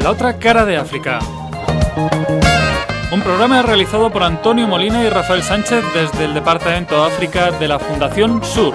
La otra cara de África. Un programa realizado por Antonio Molina y Rafael Sánchez desde el Departamento de África de la Fundación Sur.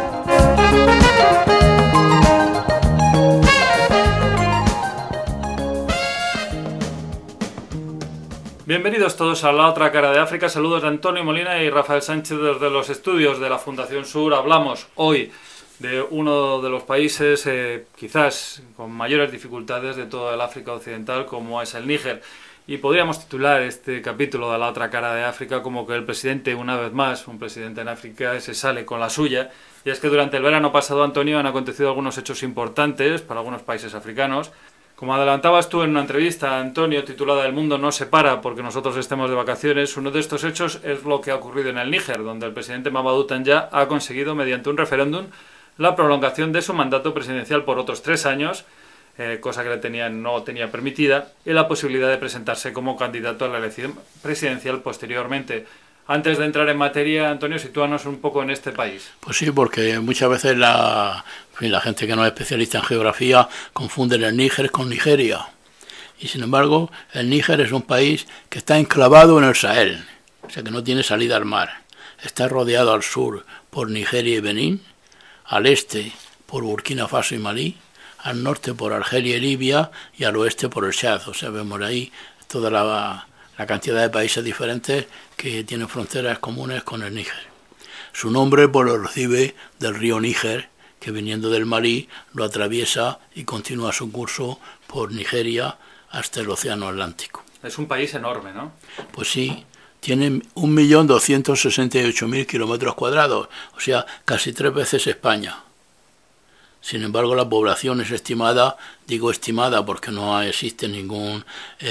Bienvenidos todos a La otra cara de África. Saludos de Antonio Molina y Rafael Sánchez desde los estudios de la Fundación Sur. Hablamos hoy de uno de los países quizás con mayores dificultades de toda el África Occidental, como es el Níger. Y podríamos titular este capítulo de La otra cara de África como que el presidente, una vez más, un presidente en África, se sale con la suya. Y es que durante el verano pasado, Antonio, han acontecido algunos hechos importantes para algunos países africanos. Como adelantabas tú en una entrevista, Antonio, titulada "El mundo no se para porque nosotros estemos de vacaciones", uno de estos hechos es lo que ha ocurrido en el Níger, donde el presidente Mamadou Tanja ha conseguido, mediante un referéndum, la prolongación de su mandato presidencial por otros 3 años, cosa que no tenía permitida, y la posibilidad de presentarse como candidato a la elección presidencial posteriormente. Antes de entrar en materia, Antonio, sitúanos un poco en este país. Pues sí, porque muchas veces la gente que no es especialista en geografía confunde el Níger con Nigeria. Y sin embargo, el Níger es un país que está enclavado en el Sahel, o sea que no tiene salida al mar. Está rodeado al sur por Nigeria y Benín, al este por Burkina Faso y Malí, al norte por Argelia y Libia y al oeste por el Chad. O sea, vemos ahí toda la cantidad de países diferentes que tienen fronteras comunes con el Níger. Su nombre pues lo recibe del río Níger, que viniendo del Malí lo atraviesa y continúa su curso por Nigeria hasta el Océano Atlántico. Es un país enorme, ¿no? Pues sí, tiene 1.268.000 kilómetros cuadrados, o sea, casi 3 veces España. Sin embargo, la población es estimada, digo estimada porque no existe ningún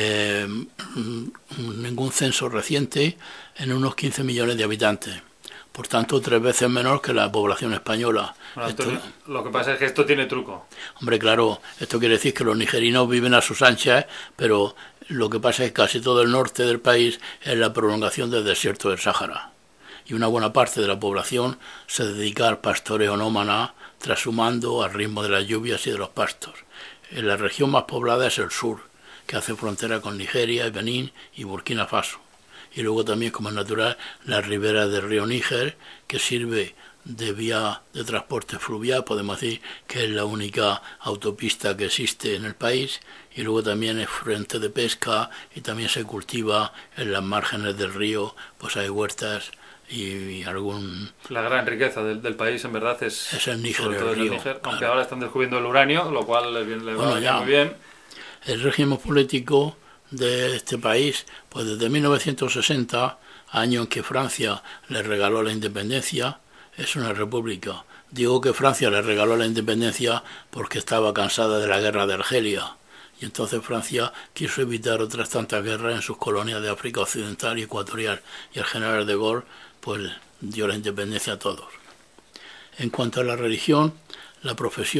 censo reciente, en unos 15 millones de habitantes. Por tanto, 3 veces menor que la población española. Bueno, Antonio, lo que pasa es que esto tiene truco. Hombre, claro, esto quiere decir que los nigerinos viven a sus anchas, pero lo que pasa es que casi todo el norte del país es la prolongación del desierto del Sáhara. Y una buena parte de la población se dedica al pastoreo nómada, trashumando al ritmo de las lluvias y de los pastos. La región más poblada es el sur, que hace frontera con Nigeria, Benín y Burkina Faso. Y luego también, como es natural, la ribera del río Níger, que sirve de vía de transporte fluvial, podemos decir que es la única autopista que existe en el país, y luego también es fuente de pesca y también se cultiva en las márgenes del río, pues hay huertas y La gran riqueza del país, en verdad, es el Níger, sobre todo el río, Níger, claro. Aunque ahora están descubriendo el uranio, lo cual le va muy bien. El régimen político de este país, pues desde 1960, año en que Francia le regaló la independencia, es una república. Digo que Francia le regaló la independencia porque estaba cansada de la guerra de Argelia. Y entonces Francia quiso evitar otras tantas guerras en sus colonias de África Occidental y Ecuatorial. Y el general de Gaulle pues dio la independencia a todos. En cuanto a la religión, la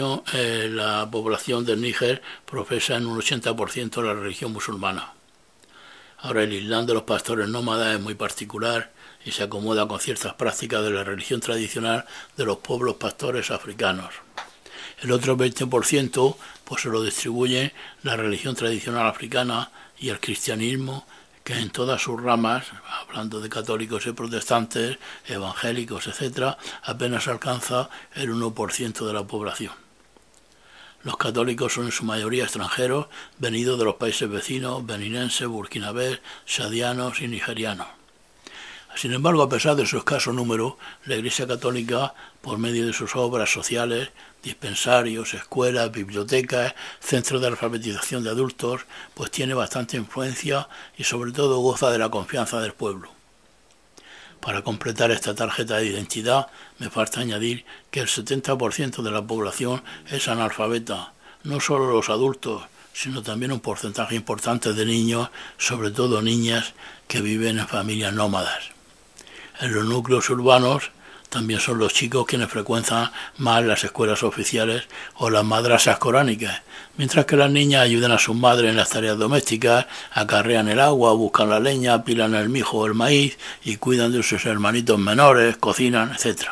población del Níger profesa en un 80% la religión musulmana. Ahora, el Islam de los pastores nómadas es muy particular y se acomoda con ciertas prácticas de la religión tradicional de los pueblos pastores africanos. El otro 20% pues se lo distribuye la religión tradicional africana y el cristianismo, que en todas sus ramas, hablando de católicos y protestantes, evangélicos, etc., apenas alcanza el 1% de la población. Los católicos son en su mayoría extranjeros, venidos de los países vecinos, beninenses, burkinabés, chadianos y nigerianos. Sin embargo, a pesar de su escaso número, la Iglesia Católica, por medio de sus obras sociales, dispensarios, escuelas, bibliotecas, centros de alfabetización de adultos, pues tiene bastante influencia y sobre todo goza de la confianza del pueblo. Para completar esta tarjeta de identidad, me falta añadir que el 70% de la población es analfabeta, no solo los adultos, sino también un porcentaje importante de niños, sobre todo niñas, que viven en familias nómadas. En los núcleos urbanos también son los chicos quienes frecuentan más las escuelas oficiales o las madrasas coránicas, mientras que las niñas ayudan a sus madres en las tareas domésticas, acarrean el agua, buscan la leña, apilan el mijo o el maíz y cuidan de sus hermanitos menores, cocinan, etc.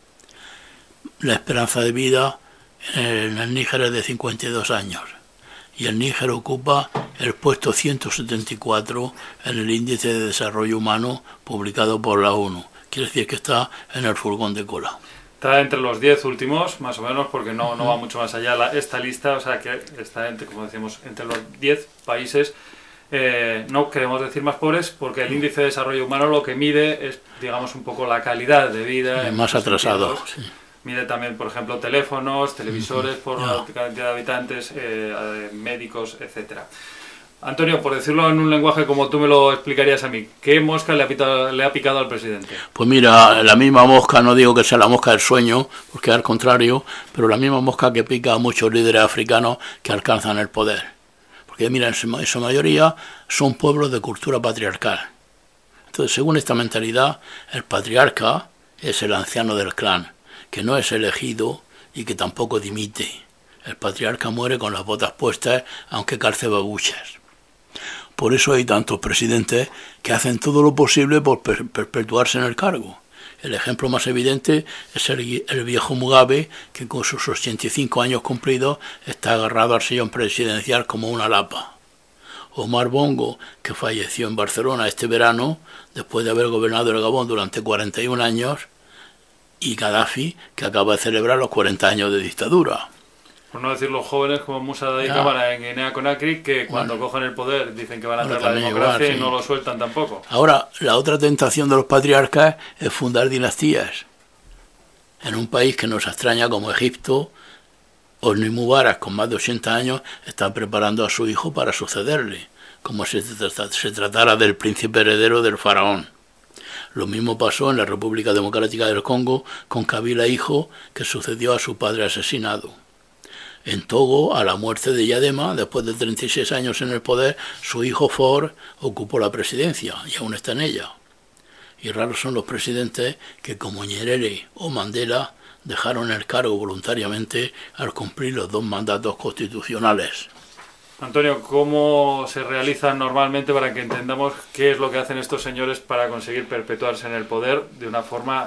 La esperanza de vida en el Níger es de 52 años y el Níger ocupa el puesto 174 en el Índice de Desarrollo Humano publicado por la ONU. Quiere decir que está en el furgón de cola. Está entre los 10 últimos, más o menos, porque no va mucho más allá esta lista, o sea que está, como decimos, entre los 10 países, no queremos decir más pobres, porque el índice de desarrollo humano lo que mide es, digamos, un poco la calidad de vida. Más atrasado, sí. Mide también, por ejemplo, teléfonos, televisores por la cantidad de habitantes, médicos, etcétera. Antonio, por decirlo en un lenguaje como tú me lo explicarías a mí, ¿qué mosca le ha picado al presidente? Pues mira, la misma mosca, no digo que sea la mosca del sueño, porque al contrario, pero la misma mosca que pica a muchos líderes africanos que alcanzan el poder. Porque mira, en su mayoría son pueblos de cultura patriarcal. Entonces, según esta mentalidad, el patriarca es el anciano del clan, que no es elegido y que tampoco dimite. El patriarca muere con las botas puestas, aunque calce babuchas. Por eso hay tantos presidentes que hacen todo lo posible por perpetuarse en el cargo. El ejemplo más evidente es el viejo Mugabe, que con sus 85 años cumplidos está agarrado al sillón presidencial como una lapa. Omar Bongo, que falleció en Barcelona este verano, después de haber gobernado el Gabón durante 41 años, y Gaddafi, que acaba de celebrar los 40 años de dictadura. Por no decir los jóvenes como Moussa Daddy Camara en Guinea-Conakry, que cuando cogen el poder dicen que van a hacer la democracia y no lo sueltan tampoco. Ahora, la otra tentación de los patriarcas es fundar dinastías. En un país que nos extraña como Egipto, Hosni Mubarak, con más de 80 años, está preparando a su hijo para sucederle, como si se tratara del príncipe heredero del faraón. Lo mismo pasó en la República Democrática del Congo con Kabila hijo, que sucedió a su padre asesinado. En Togo, a la muerte de Yadema, después de 36 años en el poder, su hijo Faure ocupó la presidencia y aún está en ella. Y raros son los presidentes que, como Nyerere o Mandela, dejaron el cargo voluntariamente al cumplir los 2 mandatos constitucionales. Antonio, ¿cómo se realizan normalmente para que entendamos qué es lo que hacen estos señores para conseguir perpetuarse en el poder de una forma,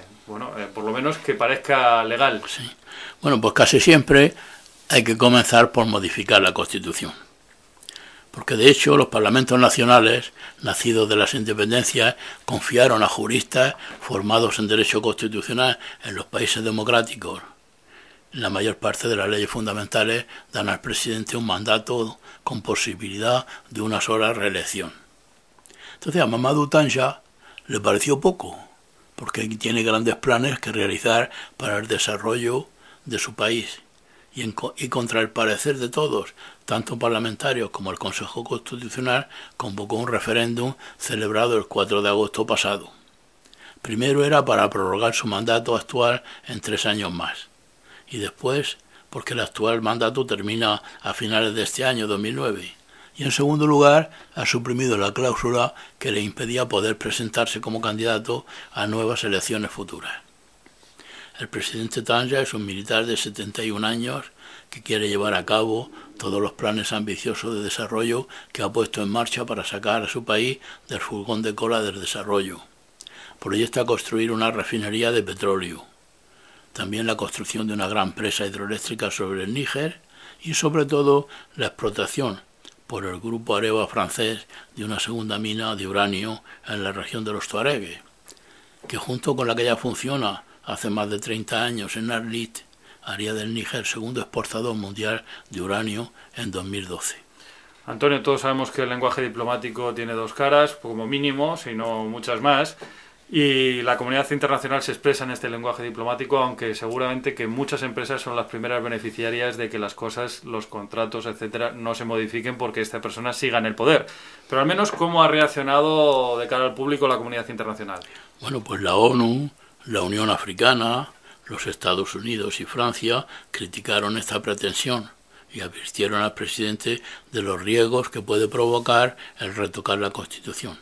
por lo menos que parezca legal? Sí. Bueno, pues casi siempre hay que comenzar por modificar la Constitución. Porque de hecho los parlamentos nacionales, nacidos de las independencias, confiaron a juristas formados en derecho constitucional en los países democráticos. La mayor parte de las leyes fundamentales dan al presidente un mandato con posibilidad de una sola reelección. Entonces a Mamadou Tanja le pareció poco, porque tiene grandes planes que realizar para el desarrollo de su país. Y contra el parecer de todos, tanto parlamentarios como el Consejo Constitucional, convocó un referéndum celebrado el 4 de agosto pasado. Primero era para prorrogar su mandato actual en 3 años más. Y después, porque el actual mandato termina a finales de este año, 2009. Y en segundo lugar, ha suprimido la cláusula que le impedía poder presentarse como candidato a nuevas elecciones futuras. El presidente Tanja es un militar de 71 años que quiere llevar a cabo todos los planes ambiciosos de desarrollo que ha puesto en marcha para sacar a su país del furgón de cola del desarrollo. Proyecta construir una refinería de petróleo, también la construcción de una gran presa hidroeléctrica sobre el Níger y sobre todo la explotación por el grupo Areva francés de una segunda mina de uranio en la región de los Tuaregues, que junto con la que ya funciona hace más de 30 años en Arlit, haría del Níger segundo exportador mundial de uranio en 2012. Antonio, todos sabemos que el lenguaje diplomático tiene 2 caras, como mínimo, si no muchas más, y la comunidad internacional se expresa en este lenguaje diplomático, aunque seguramente que muchas empresas son las primeras beneficiarias de que las cosas, los contratos, etcétera, no se modifiquen porque esta persona siga en el poder. Pero al menos, ¿cómo ha reaccionado de cara al público la comunidad internacional? Bueno, pues la ONU, la Unión Africana, los Estados Unidos y Francia criticaron esta pretensión y advirtieron al presidente de los riesgos que puede provocar el retocar la Constitución.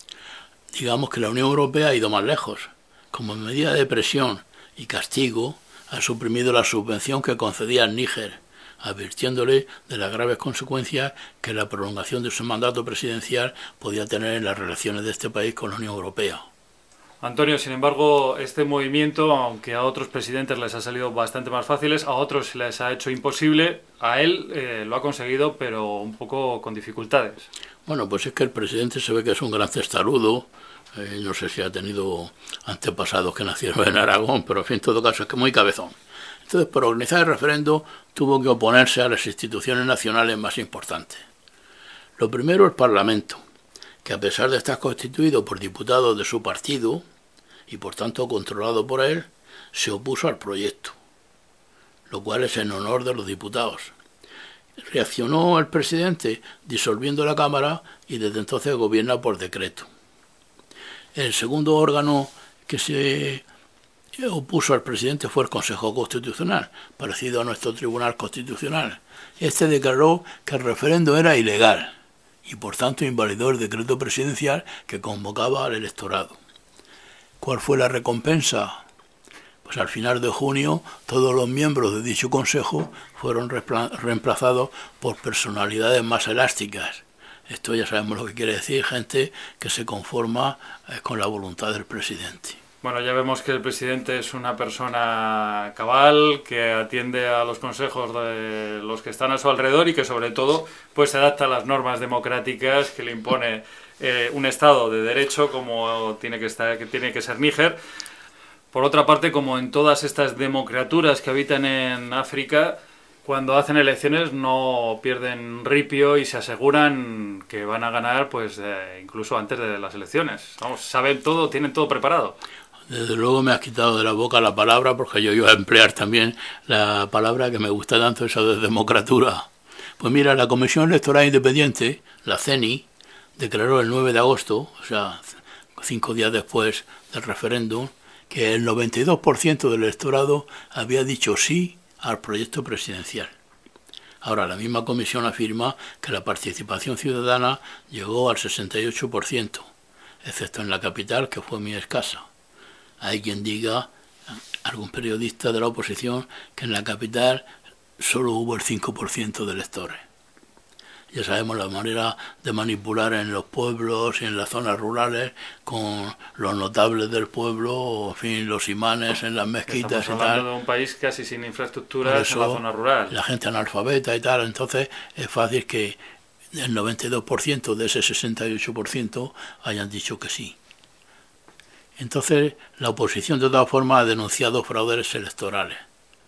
Digamos que la Unión Europea ha ido más lejos. Como medida de presión y castigo, ha suprimido la subvención que concedía al Níger, advirtiéndole de las graves consecuencias que la prolongación de su mandato presidencial podía tener en las relaciones de este país con la Unión Europea. Antonio, sin embargo, este movimiento, aunque a otros presidentes les ha salido bastante más fáciles, a otros les ha hecho imposible, a él lo ha conseguido, pero un poco con dificultades. Bueno, pues es que el presidente se ve que es un gran testarudo. No sé si ha tenido antepasados que nacieron en Aragón, pero en todo caso es que muy cabezón. Entonces, por organizar el referendo, tuvo que oponerse a las instituciones nacionales más importantes. Lo primero, el Parlamento, que a pesar de estar constituido por diputados de su partido y por tanto controlado por él, se opuso al proyecto, lo cual es en honor de los diputados. Reaccionó el presidente disolviendo la Cámara y desde entonces gobierna por decreto. El segundo órgano que se opuso al presidente fue el Consejo Constitucional, parecido a nuestro Tribunal Constitucional. Este declaró que el referendo era ilegal y por tanto invalidó el decreto presidencial que convocaba al electorado. ¿Cuál fue la recompensa? Pues al final de junio todos los miembros de dicho consejo fueron reemplazados por personalidades más elásticas. Esto ya sabemos lo que quiere decir, gente que se conforma con la voluntad del presidente. Bueno, ya vemos que el presidente es una persona cabal, que atiende a los consejos de los que están a su alrededor y que sobre todo pues se adapta a las normas democráticas que le impone un Estado de derecho como tiene que ser Níger. Por otra parte, como en todas estas democraturas que habitan en África, cuando hacen elecciones no pierden ripio y se aseguran que van a ganar pues incluso antes de las elecciones. Vamos, saben todo, tienen todo preparado. Desde luego me has quitado de la boca la palabra, porque yo iba a emplear también la palabra que me gusta tanto, esa de democratura. Pues mira, la Comisión Electoral Independiente, la CENI, declaró el 9 de agosto, o sea, 5 días después del referéndum, que el 92% del electorado había dicho sí al proyecto presidencial. Ahora, la misma comisión afirma que la participación ciudadana llegó al 68%, excepto en la capital, que fue muy escasa. Hay quien diga, algún periodista de la oposición, que en la capital solo hubo el 5% de electores. Ya sabemos la manera de manipular en los pueblos y en las zonas rurales con los notables del pueblo, en fin, los imanes en las mezquitas y tal. Estamos hablando de un país casi sin infraestructuras en la zona rural. La gente analfabeta y tal, entonces es fácil que el 92% de ese 68% hayan dicho que sí. Entonces la oposición de todas formas ha denunciado fraudes electorales.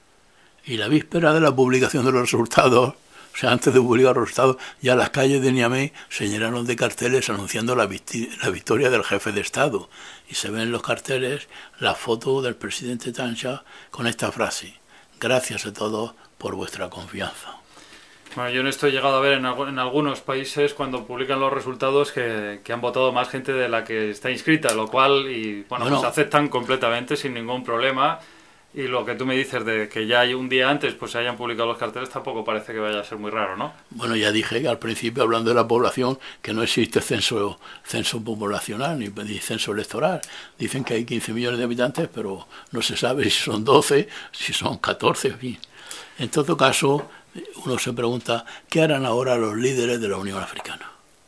Y la víspera de la publicación de los resultados, o sea, antes de publicar los resultados, ya las calles de Niamey se llenaron de carteles anunciando la victoria del jefe de Estado. Y se ven en los carteles la foto del presidente Tancha con esta frase: gracias a todos por vuestra confianza. Bueno, yo en esto he llegado a ver en algunos países cuando publican los resultados que han votado más gente de la que está inscrita, lo cual pues aceptan completamente sin ningún problema. Y lo que tú me dices de que ya hay un día antes pues se hayan publicado los carteles tampoco parece que vaya a ser muy raro, ¿no? Bueno, ya dije al principio, hablando de la población, que no existe censo poblacional ni censo electoral. Dicen que hay 15 millones de habitantes, pero no se sabe si son 12, si son 14, en fin. En todo caso, uno se pregunta, ¿qué harán ahora los líderes de la Unión Africana?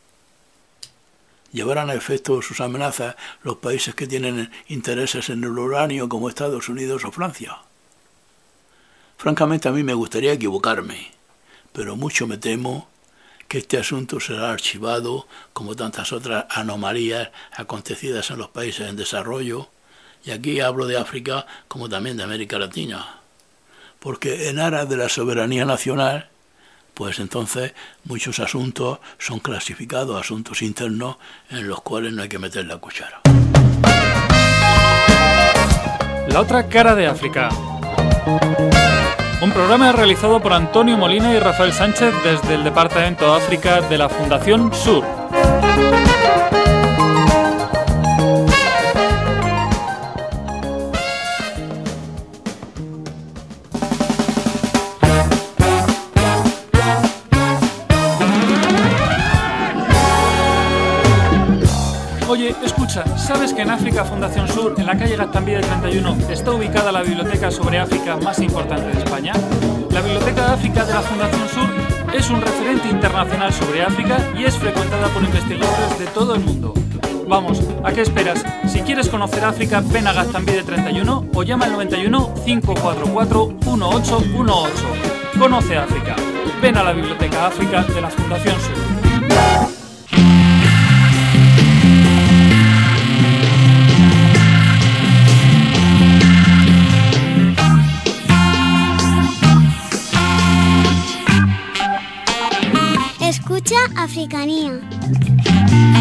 ¿Llevarán a efecto sus amenazas los países que tienen intereses en el uranio como Estados Unidos o Francia? Francamente a mí me gustaría equivocarme, pero mucho me temo que este asunto será archivado como tantas otras anomalías acontecidas en los países en desarrollo, y aquí hablo de África como también de América Latina, porque en aras de la soberanía nacional, pues entonces muchos asuntos son clasificados asuntos internos en los cuales no hay que meter la cuchara. La otra cara de África. Un programa realizado por Antonio Molina y Rafael Sánchez desde el Departamento de África de la Fundación Sur. Oye, escucha, ¿sabes que en África Fundación Sur, en la calle Gaztambide 31, está ubicada la biblioteca sobre África más importante de España? La Biblioteca de África de la Fundación Sur es un referente internacional sobre África y es frecuentada por investigadores de todo el mundo. Vamos, ¿a qué esperas? Si quieres conocer África, ven a Gaztambide 31 o llama al 91 544 1818. Conoce África. Ven a la Biblioteca África de la Fundación Sur. Escucha Africanía.